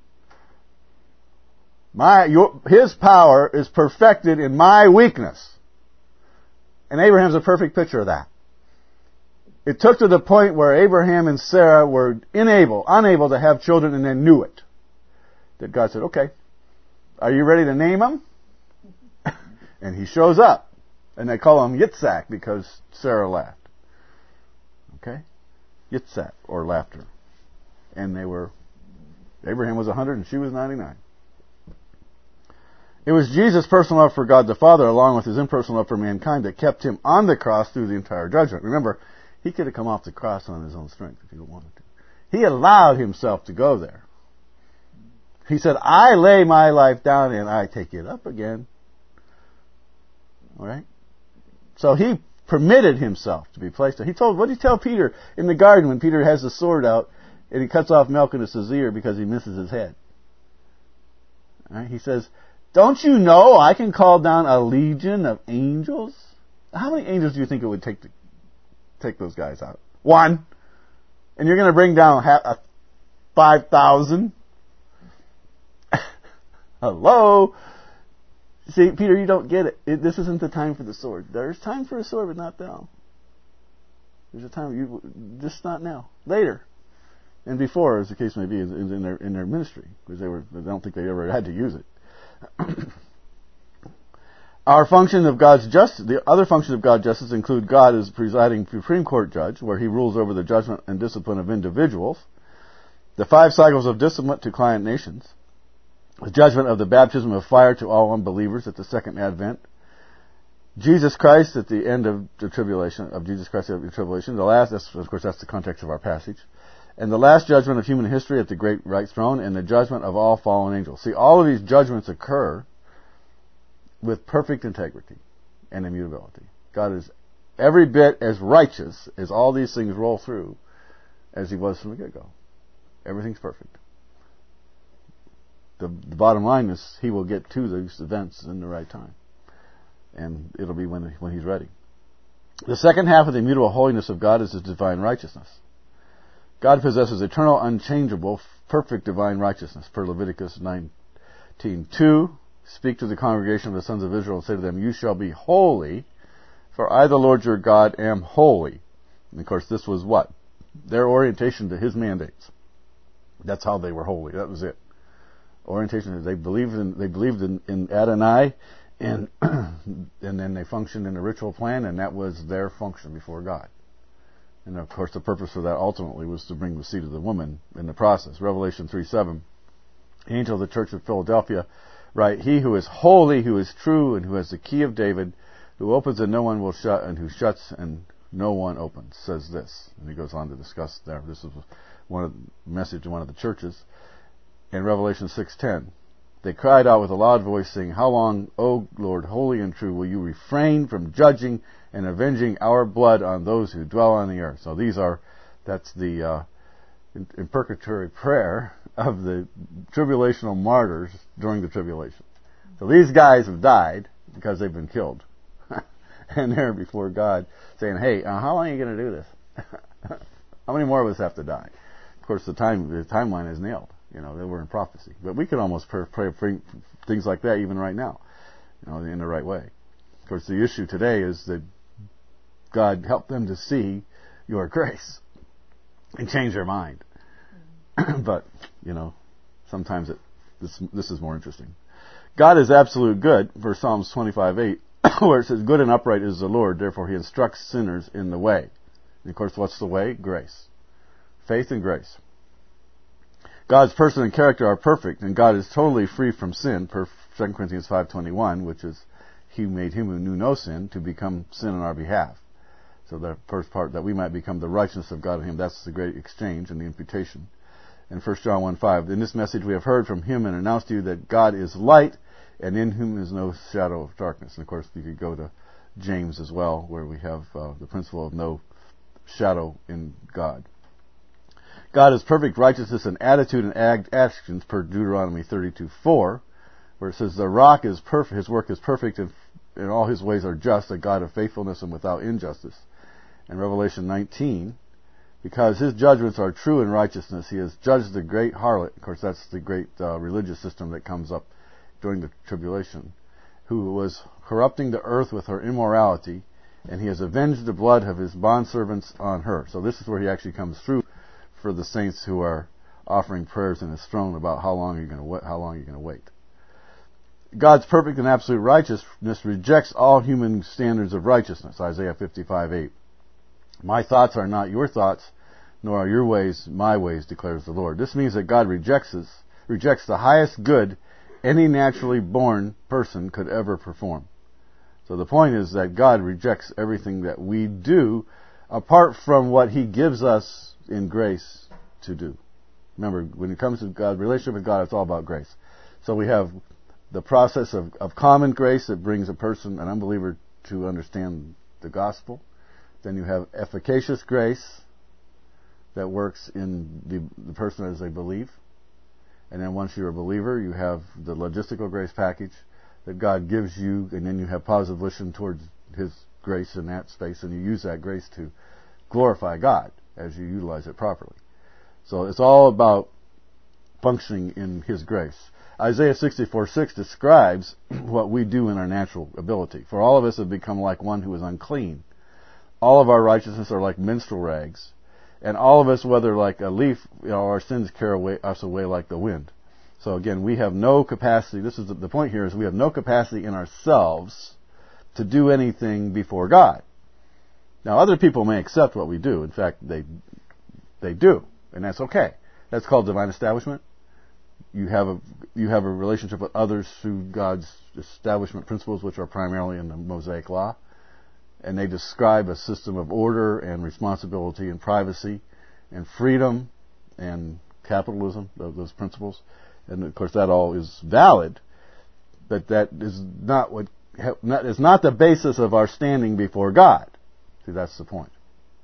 My, your, his power is perfected in my weakness. And Abraham's a perfect picture of that. It took to the point where Abraham and Sarah were unable, unable to have children, and then knew it. That God said, okay, are you ready to name him? And he shows up. And they call him Yitzhak because Sarah laughed. Okay? Yitzhak, or laughter. And they were, Abraham was one hundred and she was ninety-nine. It was Jesus' personal love for God the Father, along with his impersonal love for mankind, that kept him on the cross through the entire judgment. Remember, he could have come off the cross on his own strength if he wanted to. He allowed himself to go there. He said, I lay my life down and I take it up again. All right? So he permitted himself to be placed there. He told, what did he tell Peter in the garden when Peter has the sword out and he cuts off Malchus' ear because he misses his head? All right? He says, don't you know I can call down a legion of angels? How many angels do you think it would take to take those guys out? One. And you're going to bring down uh, five thousand? Hello? See, Peter, you don't get it. it. This isn't the time for the sword. There's time for a sword, but not now. There's a time, you, just not now. Later. And before, as the case may be, in, in their in their ministry. Because they were, I don't think they ever had to use it. Our function of God's justice, the other functions of God's justice include God as presiding Supreme Court judge, where he rules over the judgment and discipline of individuals, the five cycles of discipline to client nations, the judgment of the baptism of fire to all unbelievers at the second advent, Jesus Christ at the end of the tribulation, of Jesus Christ at the tribulation, the last, that's, of course that's the context of our passage, and the last judgment of human history at the great white throne, and the judgment of all fallen angels. See, all of these judgments occur with perfect integrity and immutability. God is every bit as righteous as all these things roll through as he was from the get-go. Everything's perfect. The, the bottom line is he will get to those events in the right time. And it'll be when, when he's ready. The second half of the immutable holiness of God is his divine righteousness. God possesses eternal, unchangeable, perfect divine righteousness, per Leviticus nineteen two. Speak to the congregation of the sons of Israel and say to them, you shall be holy, for I, the Lord your God, am holy. And of course, this was what? Their orientation to his mandates. That's how they were holy. That was it. Orientation. They believed in they believed in, in Adonai, and and then they functioned in a ritual plan, and that was their function before God. And of course, the purpose for that ultimately was to bring the seed of the woman in the process. Revelation three seven. Angel of the Church of Philadelphia, right? He who is holy, who is true, and who has the key of David, who opens and no one will shut, and who shuts and no one opens, says this. And he goes on to discuss there. This is one of the message in one of the churches. In Revelation six ten, they cried out with a loud voice, saying, how long, O Lord, holy and true, will you refrain from judging and avenging our blood on those who dwell on the earth? So these are, that's the uh, imprecatory prayer of the tribulational martyrs during the tribulation. So these guys have died because they've been killed. And they're before God saying, hey, uh, how long are you going to do this? How many more of us have to die? Of course, the time the timeline is nailed. You know, they were in prophecy. But we could almost pray, pray for things like that even right now, you know, in the right way. Of course, the issue today is that God help them to see your grace and change their mind. But, you know, sometimes it, this this is more interesting. God is absolute good, for Psalms twenty-five eight, where it says, good and upright is the Lord, therefore he instructs sinners in the way. And of course, what's the way? Grace. Faith and grace. God's person and character are perfect, and God is totally free from sin, per Second Corinthians five twenty-one, which is, he made him who knew no sin to become sin on our behalf. So the first part, that we might become the righteousness of God in him, that's the great exchange and the imputation. In First John one five, in this message we have heard from him and announced to you that God is light, and in whom is no shadow of darkness. And of course, you could go to James as well, where we have uh, the principle of no shadow in God. God is perfect righteousness in attitude and ag- actions, per Deuteronomy thirty-two four, where it says, the rock is perfect, his work is perfect, and, and all his ways are just, a God of faithfulness and without injustice. And Revelation nineteen, because his judgments are true in righteousness, he has judged the great harlot. Of course, that's the great uh, religious system that comes up during the tribulation, who was corrupting the earth with her immorality, and he has avenged the blood of his bondservants on her. So this is where he actually comes through for the saints who are offering prayers in his throne about how long you're going to wait, how long you're going to wait. God's perfect and absolute righteousness rejects all human standards of righteousness. Isaiah fifty-five eight. My thoughts are not your thoughts, nor are your ways my ways, declares the Lord. This means that God rejects us, rejects the highest good any naturally born person could ever perform. So the point is that God rejects everything that we do apart from what he gives us in grace to do. Remember, when it comes to God, relationship with God, it's all about grace. So we have the process of, of common grace that brings a person, an unbeliever, to understand the gospel. Then you have efficacious grace that works in the, the person as they believe. And then once you're a believer, you have the logistical grace package that God gives you, and then you have positive volition towards his grace in that space, and you use that grace to glorify God as you utilize it properly. So it's all about functioning in his grace. Isaiah sixty-four six describes what we do in our natural ability. For all of us have become like one who is unclean. All of our righteousness are like minstrel rags. And all of us, whether like a leaf, you know, our sins carry away, us away like the wind. So again, we have no capacity. This is the, the point here is we have no capacity in ourselves to do anything before God. Now, other people may accept what we do. In fact, they they do, and that's okay. That's called divine establishment. You have a you have a relationship with others through God's establishment principles, which are primarily in the Mosaic Law, and they describe a system of order and responsibility and privacy and freedom and capitalism, those principles. And of course, that all is valid, but that is not what is not the basis of our standing before God. See, that's the point.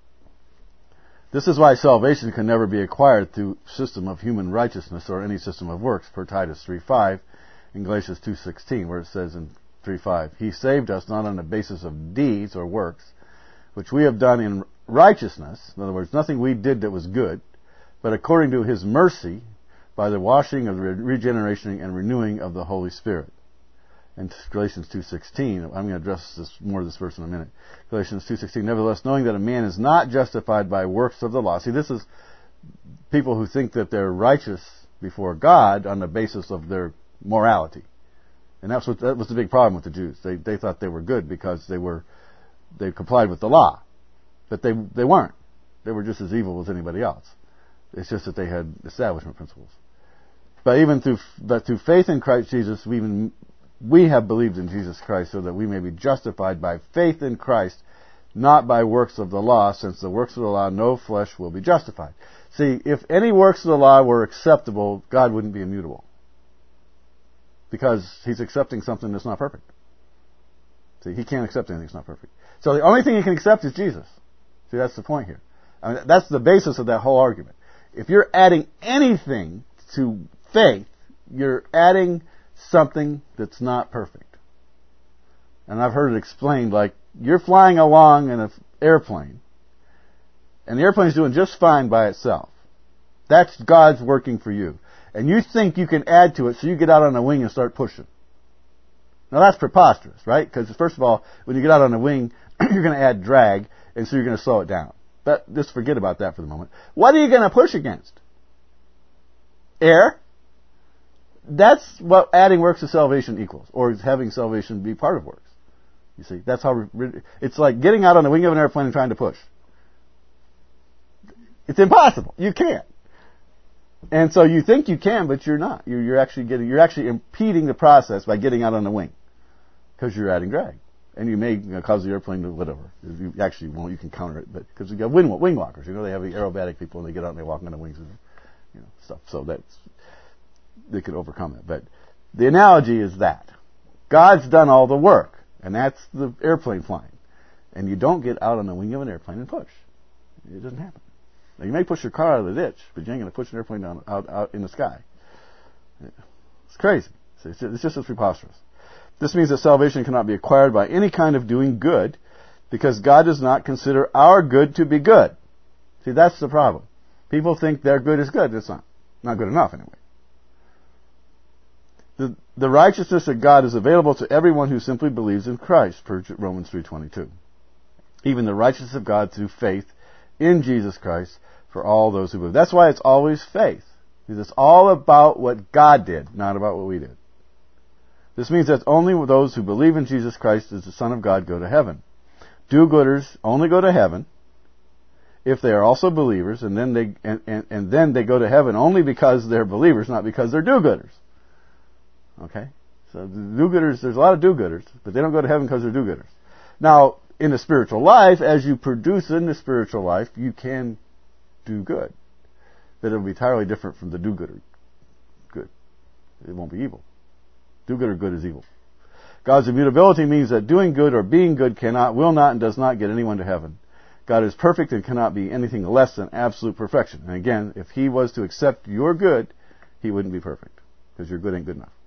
This is why salvation can never be acquired through a system of human righteousness or any system of works, per Titus three five and Galatians two sixteen, where it says in three five, he saved us not on the basis of deeds or works, which we have done in righteousness. In other words, nothing we did that was good, but according to his mercy, by the washing of the regeneration and renewing of the Holy Spirit. And Galatians two sixteen, I'm going to address this, more of this verse in a minute. Galatians two sixteen, nevertheless, knowing that a man is not justified by works of the law. See, this is people who think that they're righteous before God on the basis of their morality. And that's what, that was the big problem with the Jews. They they thought they were good because they were they complied with the law. But they they weren't. They were just as evil as anybody else. It's just that they had establishment principles. But even through but through faith in Christ Jesus, we even we have believed in Jesus Christ so that we may be justified by faith in Christ, not by works of the law, since the works of the law no flesh will be justified. See, if any works of the law were acceptable, God wouldn't be immutable. Because he's accepting something that's not perfect. See, he can't accept anything that's not perfect. So the only thing he can accept is Jesus. See, that's the point here. I mean, that's the basis of that whole argument. If you're adding anything to faith, you're adding something that's not perfect. And I've heard it explained like, you're flying along in an airplane, and the airplane's doing just fine by itself. That's God's working for you. And you think you can add to it, so you get out on the wing and start pushing. Now that's preposterous, right? Because first of all, when you get out on the wing, you're going to add drag, and so you're going to slow it down. But just forget about that for the moment. What are you going to push against? Air? That's what adding works to salvation equals, or having salvation be part of works. You see, that's how it's like getting out on the wing of an airplane and trying to push. It's impossible. You can't. And so you think you can, but you're not. You're, you're actually getting, you're actually impeding the process by getting out on the wing, because you're adding drag, and you may you know, cause the airplane to whatever. You actually won't. You can counter it, but because you got wing, wing walkers, you know, they have the aerobatic people, and they get out and they walk on the wings, and you know stuff. So that's they could overcome it. But the analogy is that God's done all the work, and that's the airplane flying. And you don't get out on the wing of an airplane and push. It doesn't happen. Now, you may push your car out of the ditch, but you ain't going to push an airplane down out, out in the sky. It's crazy. It's just, it's just as preposterous. This means that salvation cannot be acquired by any kind of doing good, because God does not consider our good to be good. See, that's the problem. People think their good is good. It's not. Not good enough, anyway. The, the righteousness of God is available to everyone who simply believes in Christ, per Romans three twenty-two. Even the righteousness of God through faith in Jesus Christ for all those who believe. That's why it's always faith. Because it's all about what God did, not about what we did. This means that only those who believe in Jesus Christ as the Son of God go to heaven. Do-gooders only go to heaven if they are also believers, and then they and, and, and then they go to heaven only because they're believers, not because they're do-gooders. Okay? So the do-gooders, there's a lot of do-gooders, but they don't go to heaven because they're do-gooders. Now, in the spiritual life, as you produce in the spiritual life, you can do good. But it'll be entirely different from the do-gooder good. It won't be evil. Do-gooder good is evil. God's immutability means that doing good or being good cannot, will not, and does not get anyone to heaven. God is perfect and cannot be anything less than absolute perfection. And again, if He was to accept your good, He wouldn't be perfect, because your good ain't good enough.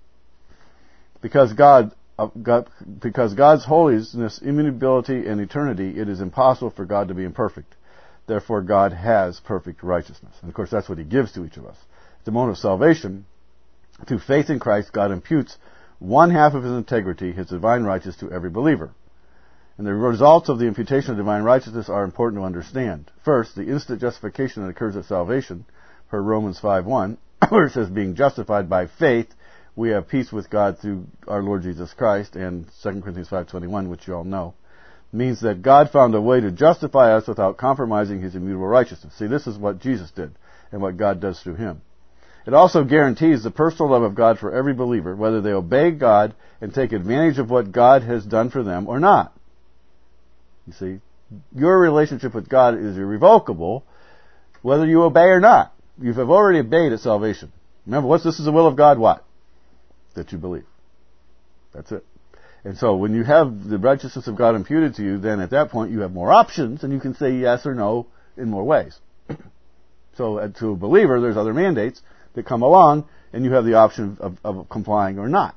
Because God, uh, God, because God's holiness, immutability, and eternity, it is impossible for God to be imperfect. Therefore, God has perfect righteousness. And of course, that's what He gives to each of us. At the moment of salvation, through faith in Christ, God imputes one half of His integrity, His divine righteousness, to every believer. And the results of the imputation of divine righteousness are important to understand. First, the instant justification that occurs at salvation, per Romans five one, where it says, being justified by faith, we have peace with God through our Lord Jesus Christ, and Second Corinthians five twenty-one, which you all know, means that God found a way to justify us without compromising His immutable righteousness. See, this is what Jesus did, and what God does through Him. It also guarantees the personal love of God for every believer, whether they obey God and take advantage of what God has done for them or not. You see, your relationship with God is irrevocable, whether you obey or not. You have already obeyed at salvation. Remember, what's this is the will of God? What? That you believe. That's it. And so when you have the righteousness of God imputed to you, then at that point you have more options, and you can say yes or no in more ways. So uh, to a believer, there's other mandates that come along, and you have the option of, of complying or not.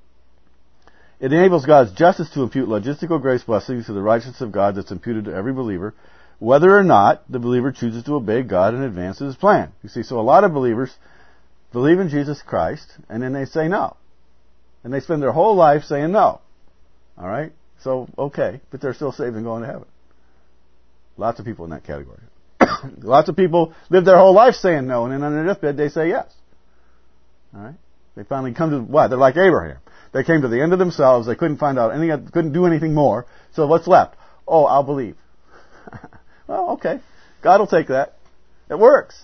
It enables God's justice to impute logistical grace blessings to the righteousness of God that's imputed to every believer, whether or not the believer chooses to obey God and advance His plan. You see, so a lot of believers believe in Jesus Christ, and then they say no. And they spend their whole life saying no. All right? So, okay, but they're still saved and going to heaven. Lots of people in that category. Lots of people live their whole life saying no, and then on their deathbed they say yes. All right? They finally come to what? They're like Abraham. They came to the end of themselves. They couldn't find out any, couldn't do anything more. So what's left? Oh, I'll believe. Well, okay. God will take that. It works.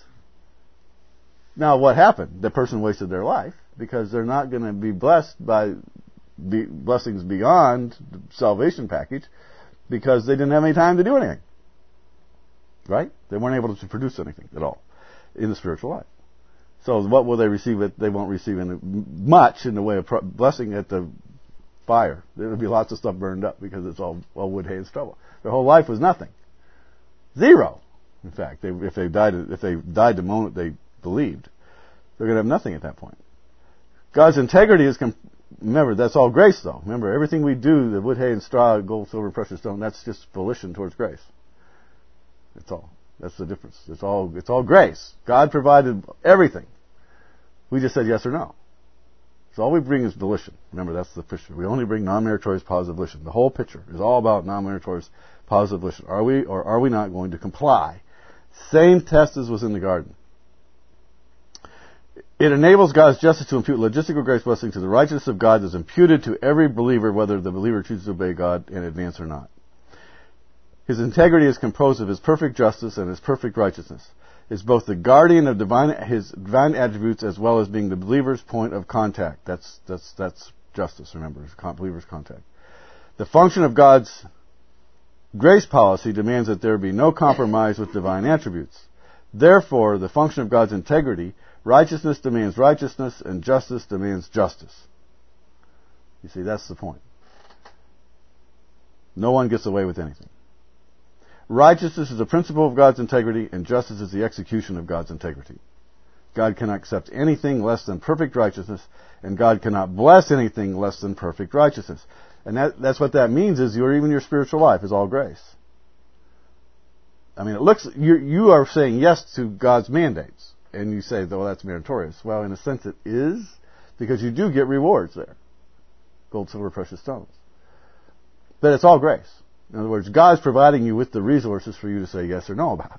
Now, what happened? The person wasted their life because they're not going to be blessed by be, blessings beyond the salvation package because they didn't have any time to do anything. Right? They weren't able to produce anything at all in the spiritual life. So what will they receive? It they won't receive in much in the way of blessing at the fire. There will be lots of stuff burned up because it's all, all wood, hay, and stubble. Their whole life was nothing. Zero. In fact, they, if they died, if they died the moment they believed, they're going to have nothing at that point. God's integrity is, com- remember, that's all grace though. Remember, everything we do, the wood, hay, and straw, gold, silver, precious stone, that's just volition towards grace. That's all. That's the difference. It's all, it's all grace. God provided everything. We just said yes or no. So all we bring is volition. Remember, that's the picture. We only bring non-meritorious positive volition. The whole picture is all about non-meritorious positive volition. Are we or are we not going to comply? Same test as was in the garden. It enables God's justice to impute logistical grace blessing to the righteousness of God that is imputed to every believer, whether the believer chooses to obey God in advance or not. His integrity is composed of His perfect justice and His perfect righteousness. Is both the guardian of divine, His divine attributes as well as being the believer's point of contact. That's that's that's justice. Remember, it's believer's contact. The function of God's grace policy demands that there be no compromise with divine attributes. Therefore, the function of God's integrity, righteousness demands righteousness, and justice demands justice. You see, that's the point. No one gets away with anything. Righteousness is the principle of God's integrity, and justice is the execution of God's integrity. God cannot accept anything less than perfect righteousness, and God cannot bless anything less than perfect righteousness. And that, that's what that means is your, even your spiritual life is all grace. I mean, it looks, you, you are saying yes to God's mandates. And you say, well, that's meritorious. Well, in a sense it is, because you do get rewards there. Gold, silver, precious stones. But it's all grace. In other words, God's providing you with the resources for you to say yes or no about.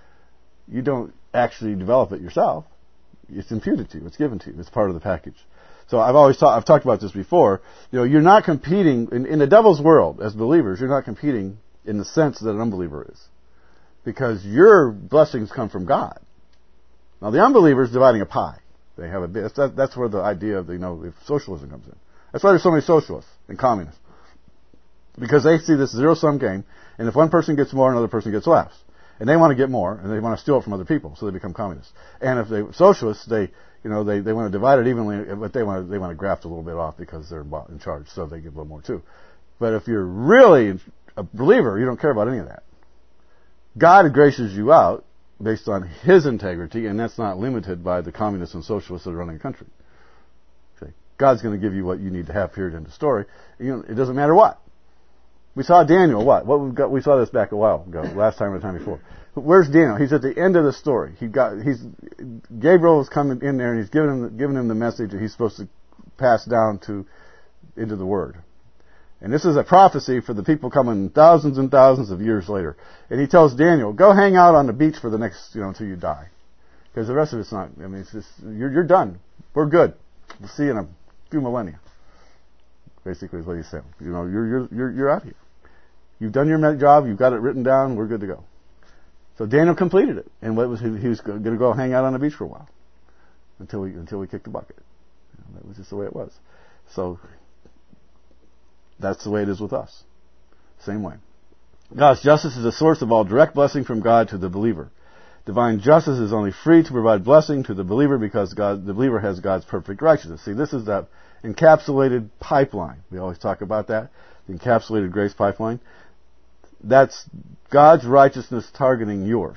You don't actually develop it yourself. It's imputed to you. It's given to you. It's part of the package. So I've always talked, I've talked about this before. You know, you're not competing, in, in the devil's world, as believers, you're not competing in the sense that an unbeliever is. Because your blessings come from God. Now the unbeliever is dividing a pie. They have a bit, that's, that's where the idea of, you know, if socialism comes in. That's why there's so many socialists and communists. Because they see this zero-sum game, and if one person gets more, another person gets less. And they want to get more, and they want to steal it from other people, so they become communists. And if they socialists, they, you know, they, they want to divide it evenly, but they want to, they want to graft a little bit off because they're in charge, so they give a little more too. But if you're really a believer, you don't care about any of that. God graces you out based on His integrity, and that's not limited by the communists and socialists that are running the country. Okay. God's going to give you what you need to have, period, end of story. You know, it doesn't matter what. We saw Daniel, what? What we've got, we saw this back a while ago, last time or the time before. Where's Daniel? He's at the end of the story. He got, he's, Gabriel is coming in there and he's giving him, giving him the message that he's supposed to pass down to, into the Word. And this is a prophecy for the people coming thousands and thousands of years later. And he tells Daniel, go hang out on the beach for the next, you know, until you die. Because the rest of it's not, I mean, it's just, you're, you're done. We're good. We'll see you in a few millennia. Basically is what he's saying. You know, you're, you're, you're, you're out here. You've done your job, you've got it written down, we're good to go. So Daniel completed it. And what was he, he was going to go hang out on the beach for a while. Until we, until we kicked the bucket. You know, that was just the way it was. So, that's the way it is with us. Same way. God's justice is the source of all direct blessing from God to the believer. Divine justice is only free to provide blessing to the believer because God, the believer has God's perfect righteousness. See, this is that encapsulated pipeline. We always talk about that. The encapsulated grace pipeline. That's God's righteousness targeting yours.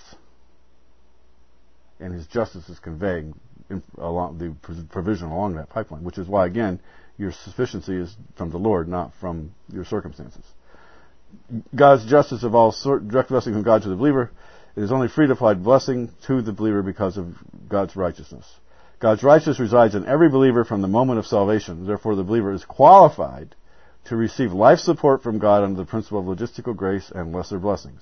And His justice is conveying in, along the provision along that pipeline, which is why, again, your sufficiency is from the Lord, not from your circumstances. God's justice of all sort, direct blessing from God to the believer. It is only free to apply blessing to the believer because of God's righteousness. God's righteousness resides in every believer from the moment of salvation. Therefore, the believer is qualified to receive life support from God under the principle of logistical grace and lesser blessings.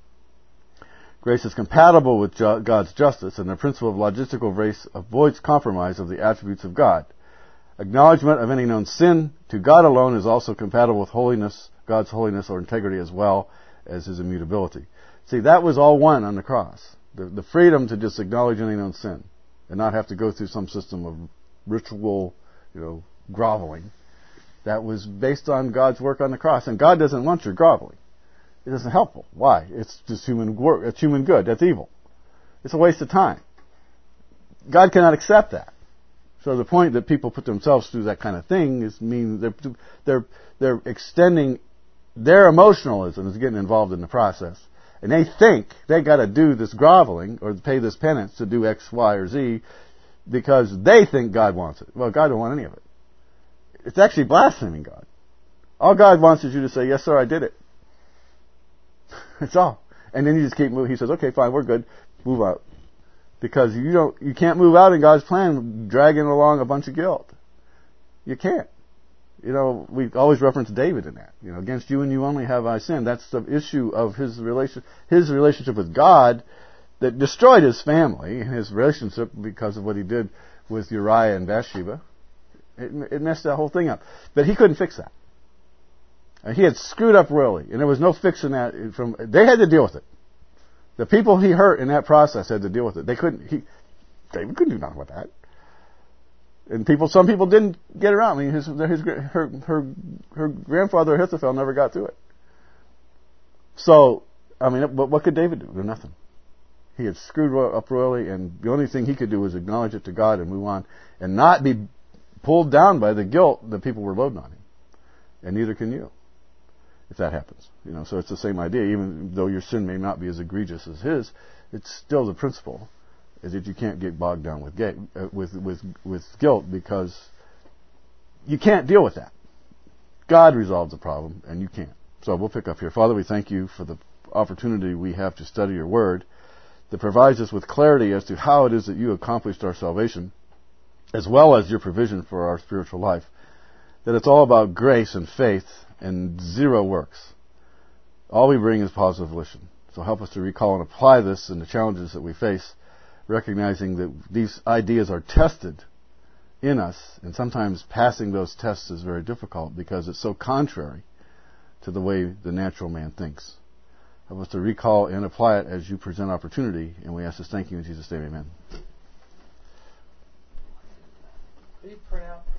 Grace is compatible with ju- God's justice, and the principle of logistical grace avoids compromise of the attributes of God. Acknowledgement of any known sin to God alone is also compatible with holiness, God's holiness or integrity, as well as His immutability. See, that was all one on the cross. The, the freedom to just acknowledge any known sin and not have to go through some system of ritual, you know, groveling. That was based on God's work on the cross. And God doesn't want your groveling. It isn't helpful. Why? It's just human work. It's human good. That's evil. It's a waste of time. God cannot accept that. So the point that people put themselves through that kind of thing is mean they're they're they're extending their emotionalism is getting involved in the process, and they think they got to do this groveling or pay this penance to do X, Y, or Z because they think God wants it. Well, God don't want any of it. It's actually blaspheming God. All God wants is you to say, "Yes, sir, I did it." That's all, and then you just keep moving. He says, "Okay, fine, we're good. Move out." Because you don't, you can't move out in God's plan dragging along a bunch of guilt. You can't. You know, we always reference David in that. You know, against you and you only have I sinned. That's the issue of his relation, his relationship with God that destroyed his family and his relationship because of what he did with Uriah and Bathsheba. It, it messed that whole thing up. But he couldn't fix that. And he had screwed up royally, and there was no fixing that. From they had to deal with it. The people he hurt in that process had to deal with it. They couldn't. He, David couldn't do nothing with that. And people, some people didn't get around. I mean, his, his, her, her, her grandfather Ahithophel never got to it. So, I mean, what, what could David do? Do nothing. He had screwed up royally, and the only thing he could do was acknowledge it to God and move on, and not be pulled down by the guilt that people were loading on him. and neither can you, if that happens. You know, so it's the same idea. Even though your sin may not be as egregious as his, it's still the principle is that you can't get bogged down with ga- uh, with with with guilt, because you can't deal with that. God resolves the problem, and you can't. So we'll pick up here. Father, we thank you for the opportunity we have to study your word that provides us with clarity as to how it is that you accomplished our salvation, as well as your provision for our spiritual life. That it's all about grace and faith and zero works. All we bring is positive volition. So help us to recall and apply this in the challenges that we face, recognizing that these ideas are tested in us, and sometimes passing those tests is very difficult because it's so contrary to the way the natural man thinks. Help us to recall and apply it as you present opportunity, and we ask this thank you in Jesus' name, amen. Can you print out